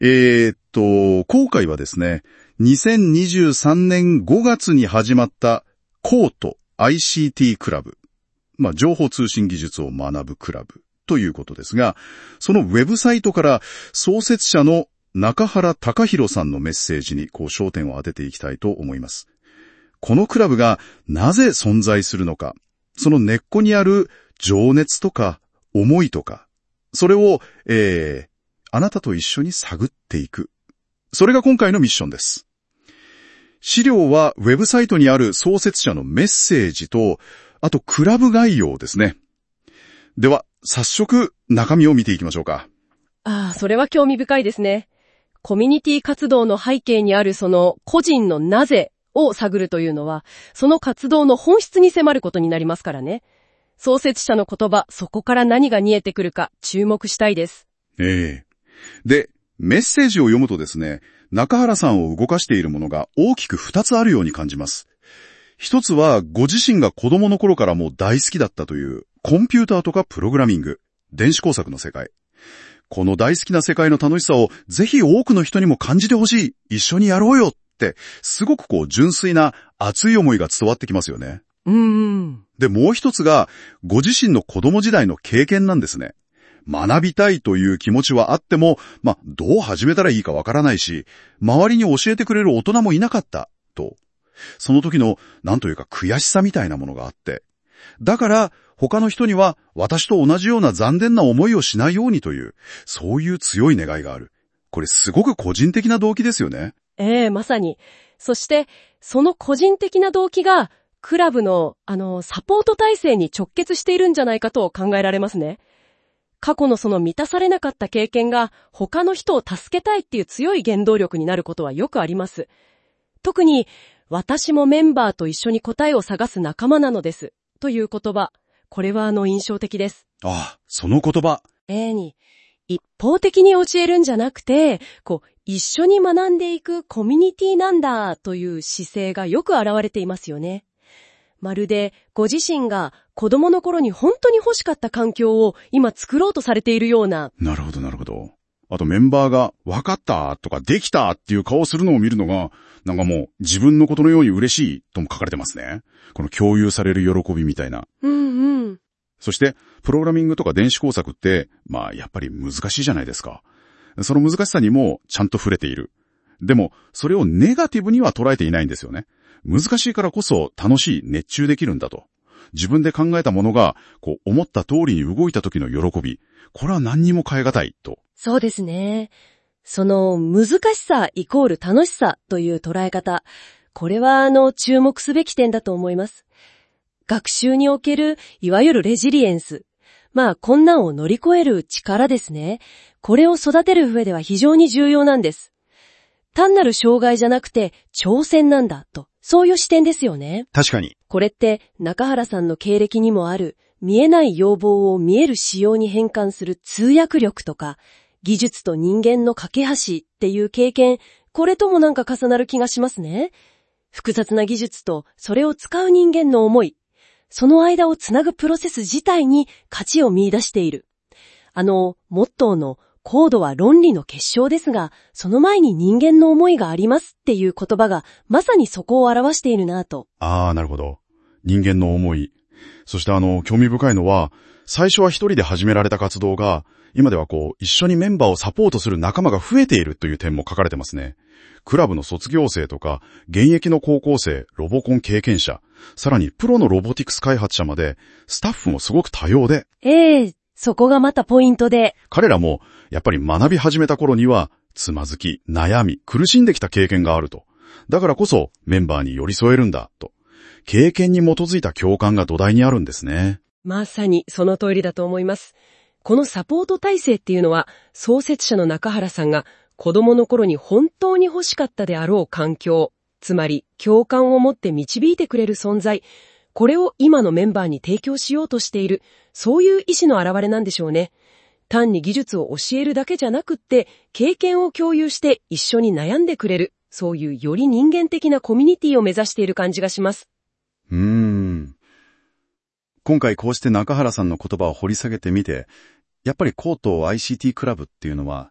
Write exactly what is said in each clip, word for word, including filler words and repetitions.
えーっと、今回はですね、にせんにじゅうさんねんごがつに始まったコート アイシーティー クラブ。まあ、情報通信技術を学ぶクラブということですが、そのウェブサイトから創設者の中原隆弘さんのメッセージにこう焦点を当てていきたいと思います。このクラブがなぜ存在するのか、その根っこにある情熱とか思いとか、それを、えー、あなたと一緒に探っていく。それが今回のミッションです。資料はウェブサイトにある創設者のメッセージと、あとクラブ概要ですね。では、早速中身を見ていきましょうか。 ああ、それは興味深いですね。コミュニティ活動の背景にあるその個人のなぜを探るというのは、その活動の本質に迫ることになりますからね。創設者の言葉、そこから何が見えてくるか注目したいです。 ええ。で、メッセージを読むとですね、中原さんを動かしているものが大きく二つあるように感じます。一つは、ご自身が子供の頃からもう大好きだったという、コンピューターとかプログラミング、電子工作の世界。この大好きな世界の楽しさをぜひ多くの人にも感じてほしい、一緒にやろうよって、すごくこう純粋な熱い思いが伝わってきますよね。 うんうん。 で、もう一つが、ご自身の子供時代の経験なんですね。学びたいという気持ちはあっても、まあ、どう始めたらいいかわからないし、周りに教えてくれる大人もいなかった、と。その時の、なんというか悔しさみたいなものがあって。だから、他の人には私と同じような残念な思いをしないようにという、そういう強い願いがある。これすごく個人的な動機ですよね。 ええ、まさに。そして、その個人的な動機が、クラブの、あの、サポート体制に直結しているんじゃないかと考えられますね。過去のその満たされなかった経験が他の人を助けたいっていう強い原動力になることはよくあります。特に、私もメンバーと一緒に答えを探す仲間なのです。という言葉。これはあの印象的です。 ああ、その言葉。 ええに、一方的に教えるんじゃなくて、こう、一緒に学んでいくコミュニティなんだという姿勢がよく現れていますよね。まるでご自身が子供の頃に本当に欲しかった環境を今作ろうとされているような。 なるほどなるほど。あとメンバーが分かったとかできたっていう顔をするのを見るのがなんかもう自分のことのように嬉しいとも書かれてますね。この共有される喜びみたいな。 うんうん。 そしてプログラミングとか電子工作ってまあやっぱり難しいじゃないですか。その難しさにもちゃんと触れている。でもそれをネガティブには捉えていないんですよね。難しいからこそ楽しい、熱中できるんだと。自分で考えたものが、こう思った通りに動いた時の喜び。これは何にも変え難いと。 そうですね。その難しさイコール楽しさという捉え方。これはあの注目すべき点だと思います。学習におけるいわゆるレジリエンス。まあ困難を乗り越える力ですね。これを育てる上では非常に重要なんです。単なる障害じゃなくて挑戦なんだと。そういう視点ですよね。 確かに。 これって中原さんの経歴にもある見えない要望を見える仕様に変換する通訳力とか技術と人間の架け橋っていう経験、これともなんか重なる気がしますね。複雑な技術とそれを使う人間の思い、その間をつなぐプロセス自体に価値を見出している。あの、モットーのコードは論理の結晶ですが、その前に人間の思いがありますっていう言葉がまさにそこを表しているなと。 ああ、なるほど。人間の思い。そしてあの、興味深いのは、最初は一人で始められた活動が、今ではこう、一緒にメンバーをサポートする仲間が増えているという点も書かれてますね。クラブの卒業生とか、現役の高校生、ロボコン経験者、さらにプロのロボティクス開発者まで、スタッフもすごく多様で。 ええ、そこがまたポイントで。 彼らも、やっぱり学び始めた頃には、つまずき、悩み、苦しんできた経験があると。だからこそ、メンバーに寄り添えるんだ、と。経験に基づいた共感が土台にあるんですね。 まさにその通りだと思います。このサポート体制っていうのは、創設者の中原さんが子供の頃に本当に欲しかったであろう環境、つまり共感を持って導いてくれる存在、これを今のメンバーに提供しようとしている、そういう意思の表れなんでしょうね。単に技術を教えるだけじゃなくって、経験を共有して一緒に悩んでくれる、そういうより人間的なコミュニティを目指している感じがします。 うーん。今回こうして中原さんの言葉を掘り下げてみて、やっぱりコート アイシーティー クラブっていうのは、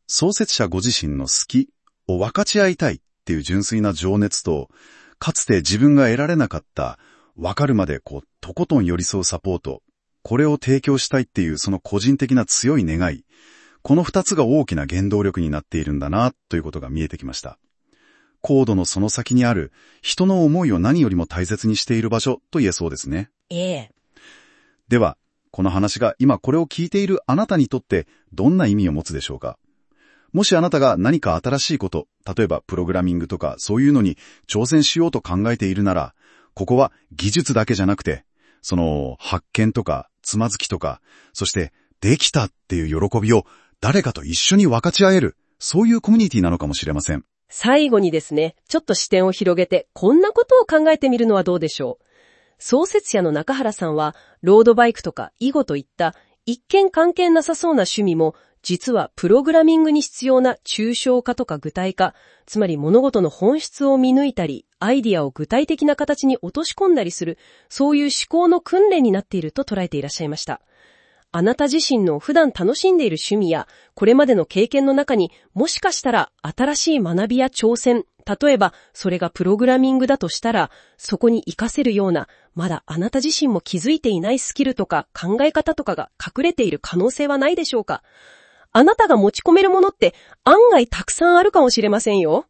創設者ご自身の好きを分かち合いたいっていう純粋な情熱と、かつて自分が得られなかった分かるまでこうとことん寄り添うサポート、これを提供したいっていうその個人的な強い願い、この二つが大きな原動力になっているんだなということが見えてきました。コードのその先にある人の思いを何よりも大切にしている場所と言えそうですね。 ええ。 では、この話が今これを聞いているあなたにとってどんな意味を持つでしょうか。もしあなたが何か新しいこと、例えばプログラミングとかそういうのに挑戦しようと考えているなら、ここは技術だけじゃなくて、その発見とかつまずきとか、そしてできたっていう喜びを誰かと一緒に分かち合える、そういうコミュニティなのかもしれません。 最後にですね、ちょっと視点を広げてこんなことを考えてみるのはどうでしょう。創設者の中原さんは、ロードバイクとか囲碁といった一見関係なさそうな趣味も、実はプログラミングに必要な抽象化とか具体化、つまり物事の本質を見抜いたり、アイディアを具体的な形に落とし込んだりする、そういう思考の訓練になっていると捉えていらっしゃいました。あなた自身の普段楽しんでいる趣味や、これまでの経験の中にもしかしたら新しい学びや挑戦、例えばそれがプログラミングだとしたら、そこに活かせるような、まだあなた自身も気づいていないスキルとか考え方とかが隠れている可能性はないでしょうか。あなたが持ち込めるものって案外たくさんあるかもしれませんよ。